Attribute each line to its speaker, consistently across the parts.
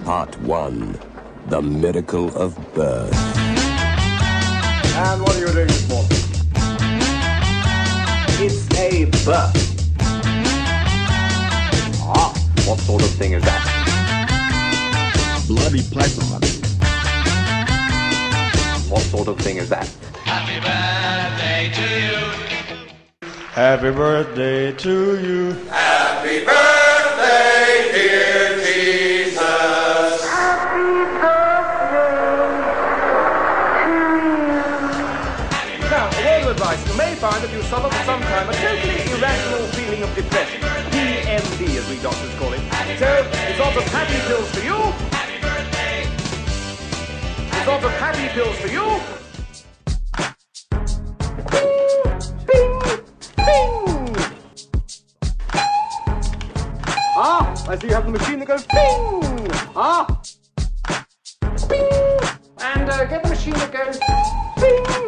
Speaker 1: Part 1. The Miracle of Birth.
Speaker 2: And what are you doing this morning? It's a birth. Ah, what sort of thing is that?
Speaker 3: Bloody python.
Speaker 2: What sort of thing is that?
Speaker 4: Happy birthday to you.
Speaker 5: Happy birthday to you.
Speaker 4: Happy birthday, dear Jesus.
Speaker 2: Now, a word of advice. You may find that you suffer for some time a totally irrational feeling of depression. DMD, as we doctors call it. So, it's lots of happy pills for you.
Speaker 4: Happy birthday.
Speaker 2: It's lots of happy pills for you. Ah, I see you have the machine that goes bing! Ah! Bing! And get the machine that goes bing!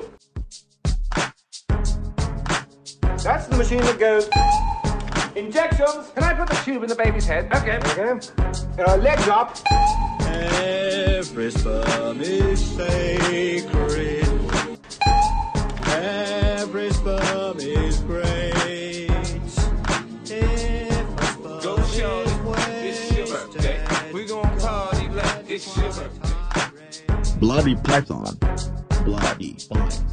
Speaker 2: That's the machine that goes injections. Can I put the tube in the baby's head? Okay. Okay. Legs up.
Speaker 5: Every sperm is sacred. Every sperm is great.
Speaker 4: Go show it's your birthday. We gon' party like it's your birthday.
Speaker 3: Bloody python. Bloody python.